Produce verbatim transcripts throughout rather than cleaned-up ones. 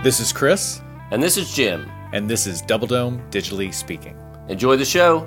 This is Chris. And this is Jim. And this is Double Dome Digitally Speaking. Enjoy the show.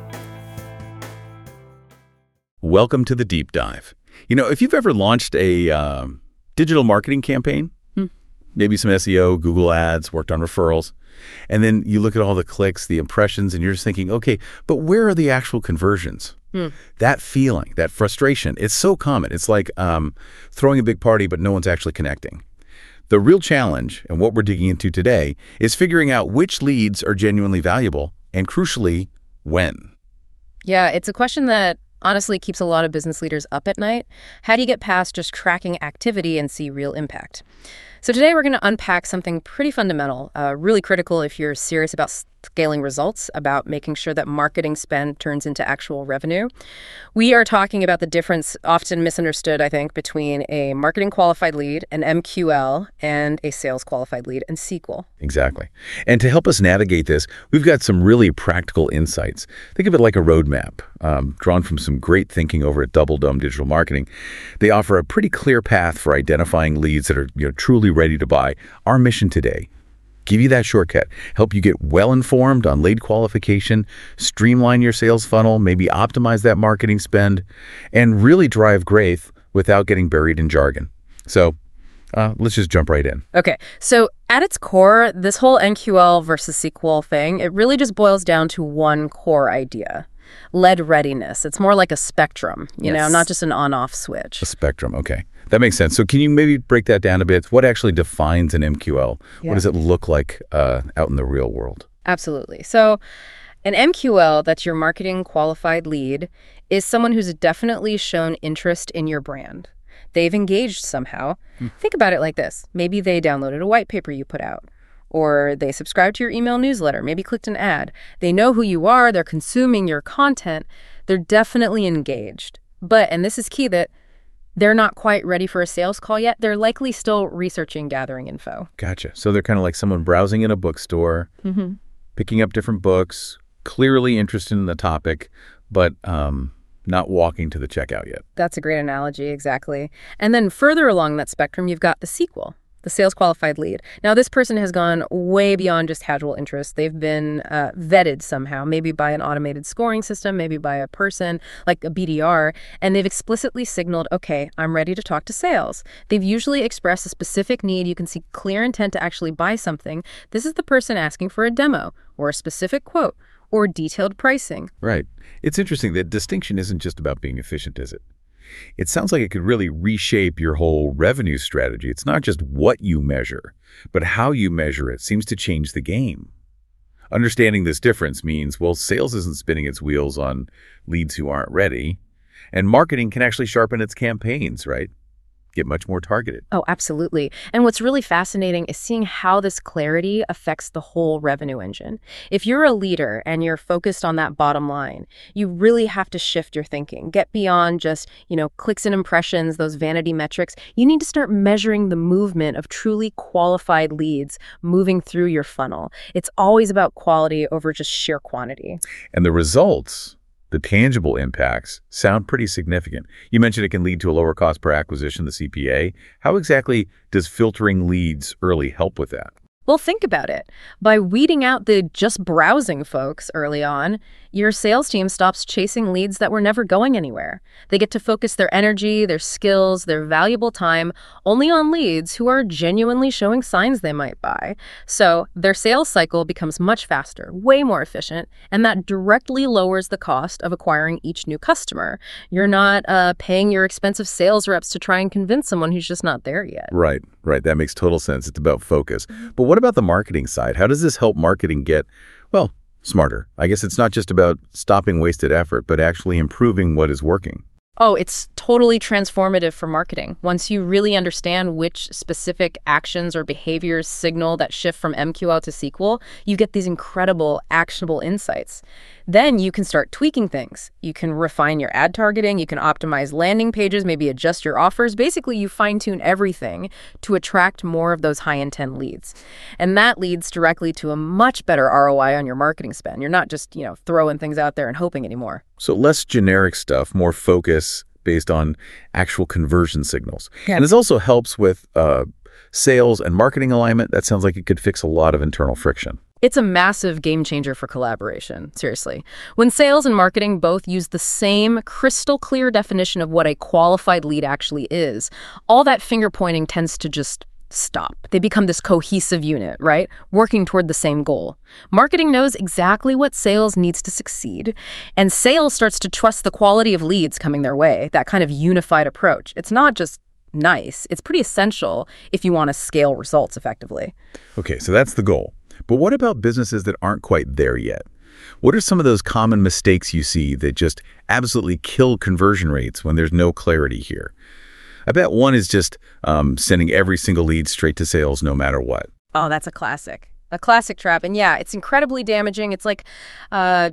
Welcome to the Deep Dive. You know, if you've ever launched a uh, digital marketing campaign, hmm. maybe some S E O, Google Ads, worked on referrals, and then you look at all the clicks, the impressions, and you're just thinking, okay, but where are the actual conversions? Hmm. That feeling, that frustration, it's so common. It's like um, throwing a big party, but no one's actually connecting. The real challenge, and what we're digging into today, is figuring out which leads are genuinely valuable, and crucially, when. Yeah, it's a question that honestly keeps a lot of business leaders up at night. How do you get past just tracking activity and see real impact? So today we're going to unpack something pretty fundamental, uh, really critical if you're serious about scaling results, about making sure that marketing spend turns into actual revenue. We are talking about the difference, often misunderstood, I think, between a marketing qualified lead, an M Q L, and a sales qualified lead, and S Q L. Exactly. And to help us navigate this, we've got some really practical insights. Think of it like a roadmap, um, drawn from some great thinking over at Double Dome Digital Marketing. They offer a pretty clear path for identifying leads that are, you know, truly ready to buy. Our mission today: give you that shortcut, help you get well-informed on lead qualification, streamline your sales funnel, maybe optimize that marketing spend, and really drive growth without getting buried in jargon. So uh, let's just jump right in. Okay, so at its core, this whole M Q L versus S Q L thing, it really just boils down to one core idea: lead readiness. It's more like a spectrum, you yes. know, not just an on-off switch. A spectrum, okay. That makes sense. So can you maybe break that down a bit? What actually defines an M Q L? Yeah. What does it look like uh, out in the real world? Absolutely. So an M Q L, that's your marketing qualified lead, is someone who's definitely shown interest in your brand. They've engaged somehow. Hmm. Think about it like this. Maybe they downloaded a white paper you put out, or they subscribed to your email newsletter, maybe clicked an ad. They know who you are. They're consuming your content. They're definitely engaged. But, and this is key, that they're not quite ready for a sales call yet. They're likely still researching, gathering info. Gotcha. So they're kind of like someone browsing in a bookstore, mm-hmm. picking up different books, clearly interested in the topic, but um, not walking to the checkout yet. That's a great analogy, exactly. And then further along that spectrum, you've got the S Q L, the sales qualified lead. Now, this person has gone way beyond just casual interest. They've been uh, vetted somehow, maybe by an automated scoring system, maybe by a person like a B D R, and they've explicitly signaled, okay, I'm ready to talk to sales. They've usually expressed a specific need. You can see clear intent to actually buy something. This is the person asking for a demo or a specific quote or detailed pricing. Right. It's interesting that distinction isn't just about being efficient, is it? It sounds like it could really reshape your whole revenue strategy. It's not just what you measure, but how you measure it seems to change the game. Understanding this difference means, well, sales isn't spinning its wheels on leads who aren't ready, and marketing can actually sharpen its campaigns, right? Get much more targeted. Oh, absolutely. And what's really fascinating is seeing how this clarity affects the whole revenue engine. If you're a leader and you're focused on that bottom line, you really have to shift your thinking. Get beyond just, you know, clicks and impressions, those vanity metrics. You need to start measuring the movement of truly qualified leads moving through your funnel. It's always about quality over just sheer quantity. And the results, the tangible impacts, sound pretty significant. You mentioned it can lead to a lower cost per acquisition, the C P A. How exactly does filtering leads early help with that? Well, think about it. By weeding out the just browsing folks early on, your sales team stops chasing leads that were never going anywhere. They get to focus their energy, their skills, their valuable time only on leads who are genuinely showing signs they might buy. So their sales cycle becomes much faster, way more efficient, and that directly lowers the cost of acquiring each new customer. You're not uh, paying your expensive sales reps to try and convince someone who's just not there yet. Right, right. That makes total sense. It's about focus. But what about the marketing side? How does this help marketing get, well, smarter? I guess it's not just about stopping wasted effort, but actually improving what is working. Oh, it's totally transformative for marketing. Once you really understand which specific actions or behaviors signal that shift from M Q L to S Q L, you get these incredible actionable insights. Then you can start tweaking things. You can refine your ad targeting, you can optimize landing pages, maybe adjust your offers. Basically, you fine-tune everything to attract more of those high-intent leads. And that leads directly to a much better R O I on your marketing spend. You're not just, you know, throwing things out there and hoping anymore. So less generic stuff, more focus based on actual conversion signals. Yeah. And this also helps with uh, sales and marketing alignment, that sounds like it could fix a lot of internal friction. It's a massive game changer for collaboration, seriously. When sales and marketing both use the same crystal clear definition of what a qualified lead actually is, all that finger pointing tends to just stop. They become this cohesive unit, right? Working toward the same goal. Marketing knows exactly what sales needs to succeed, and sales starts to trust the quality of leads coming their way, that kind of unified approach. It's not just nice, it's pretty essential if you want to scale results effectively. Okay, so that's the goal. But what about businesses that aren't quite there yet? What are some of those common mistakes you see that just absolutely kill conversion rates when there's no clarity here? I bet one is just um, sending every single lead straight to sales no matter what. Oh, that's a classic. A classic trap. And yeah, it's incredibly damaging. It's like uh,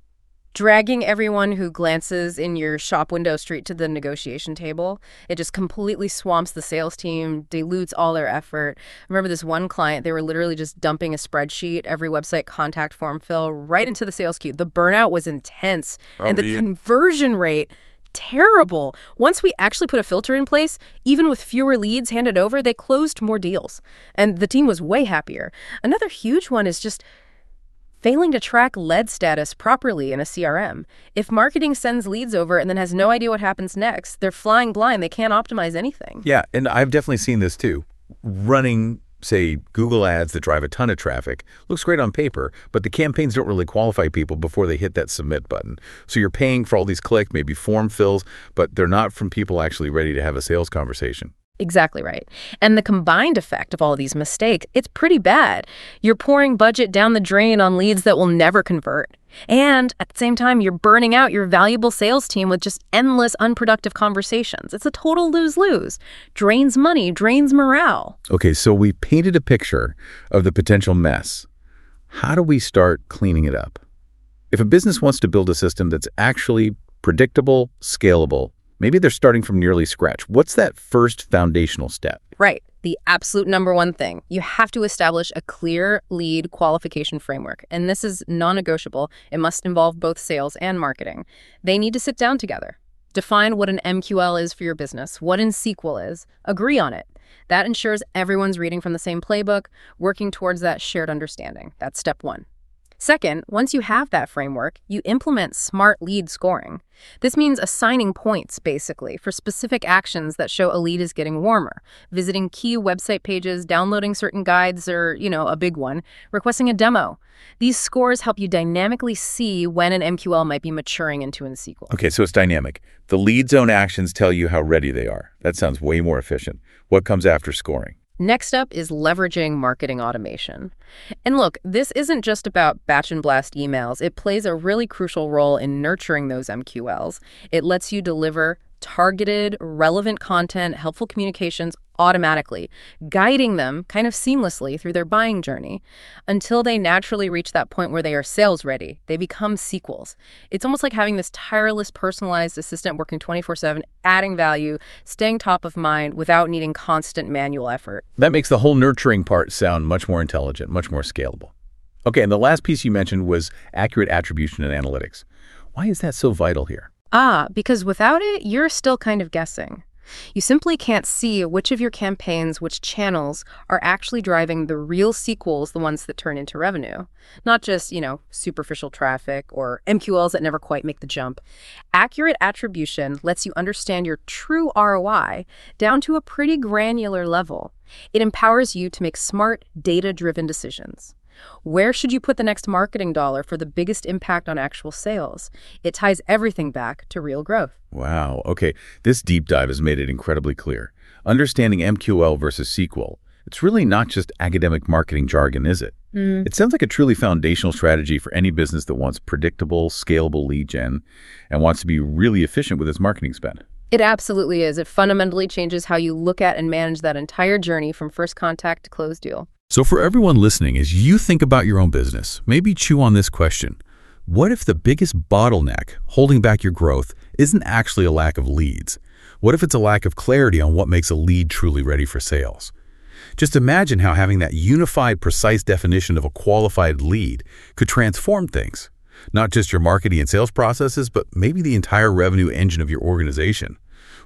dragging everyone who glances in your shop window straight to the negotiation table. It just completely swamps the sales team, dilutes all their effort. I remember this one client, they were literally just dumping a spreadsheet, every website contact form fill right into the sales queue. The burnout was intense. Oh, and the yeah. conversion rate, terrible. Once we actually put a filter in place, even with fewer leads handed over, they closed more deals. And the team was way happier. Another huge one is just failing to track lead status properly in a C R M. If marketing sends leads over and then has no idea what happens next, they're flying blind. They can't optimize anything. Yeah, and I've definitely seen this too. Running, say, Google ads that drive a ton of traffic looks great on paper, but the campaigns don't really qualify people before they hit that submit button. So you're paying for all these clicks, maybe form fills, but they're not from people actually ready to have a sales conversation. Exactly right. And the combined effect of all of these mistakes, it's pretty bad. You're pouring budget down the drain on leads that will never convert. And at the same time, you're burning out your valuable sales team with just endless unproductive conversations. It's a total lose-lose. Drains money, drains morale. Okay, so we painted a picture of the potential mess. How do we start cleaning it up? If a business wants to build a system that's actually predictable, scalable, maybe they're starting from nearly scratch. What's that first foundational step? Right. The absolute number one thing. You have to establish a clear lead qualification framework. And this is non-negotiable. It must involve both sales and marketing. They need to sit down together. Define what an M Q L is for your business, what an S Q L is. Agree on it. That ensures everyone's reading from the same playbook, working towards that shared understanding. That's step one. Second, once you have that framework, you implement smart lead scoring. This means assigning points, basically, for specific actions that show a lead is getting warmer, visiting key website pages, downloading certain guides, or, you know, a big one, requesting a demo. These scores help you dynamically see when an M Q L might be maturing into an S Q L. Okay, so it's dynamic. The lead zone actions tell you how ready they are. That sounds way more efficient. What comes after scoring? Next up is leveraging marketing automation. And look, this isn't just about batch and blast emails. It plays a really crucial role in nurturing those M Q Ls. It lets you deliver targeted, relevant content, helpful communications automatically, guiding them kind of seamlessly through their buying journey until they naturally reach that point where they are sales ready. They become S Q Ls. It's almost like having this tireless, personalized assistant working twenty-four seven, adding value, staying top of mind without needing constant manual effort. That makes the whole nurturing part sound much more intelligent, much more scalable. Okay, and the last piece you mentioned was accurate attribution and analytics. Why is that so vital here? Ah, because without it, you're still kind of guessing. You simply can't see which of your campaigns, which channels are actually driving the real S Q Ls, the ones that turn into revenue. Not just, you know, superficial traffic or M Q Ls that never quite make the jump. Accurate attribution lets you understand your true R O I down to a pretty granular level. It empowers you to make smart, data-driven decisions. Where should you put the next marketing dollar for the biggest impact on actual sales? It ties everything back to real growth. Wow. Okay. This deep dive has made it incredibly clear. Understanding M Q L versus S Q L, it's really not just academic marketing jargon, is it? Mm. It sounds like a truly foundational strategy for any business that wants predictable, scalable lead gen and wants to be really efficient with its marketing spend. It absolutely is. It fundamentally changes how you look at and manage that entire journey from first contact to close deal. So for everyone listening, as you think about your own business, maybe chew on this question. What if the biggest bottleneck holding back your growth isn't actually a lack of leads? What if it's a lack of clarity on what makes a lead truly ready for sales? Just imagine how having that unified, precise definition of a qualified lead could transform things. Not just your marketing and sales processes, but maybe the entire revenue engine of your organization.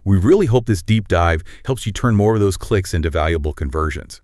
We really hope this deep dive helps you turn more of those clicks into valuable conversions.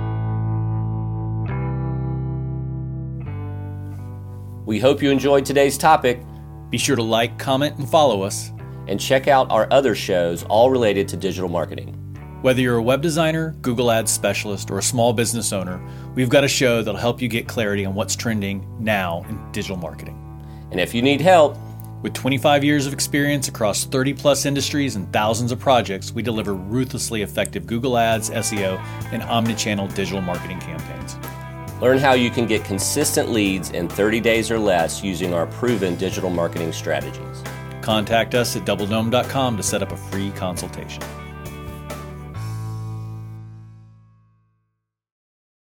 We hope you enjoyed today's topic. Be sure to like, comment, and follow us. And check out our other shows, all related to digital marketing. Whether you're a web designer, Google Ads specialist, or a small business owner, we've got a show that'll help you get clarity on what's trending now in digital marketing. And if you need help, with twenty-five years of experience across thirty plus industries and thousands of projects, we deliver ruthlessly effective Google Ads, S E O, and omnichannel digital marketing campaigns. Learn how you can get consistent leads in thirty days or less using our proven digital marketing strategies. Contact us at double dome dot com to set up a free consultation.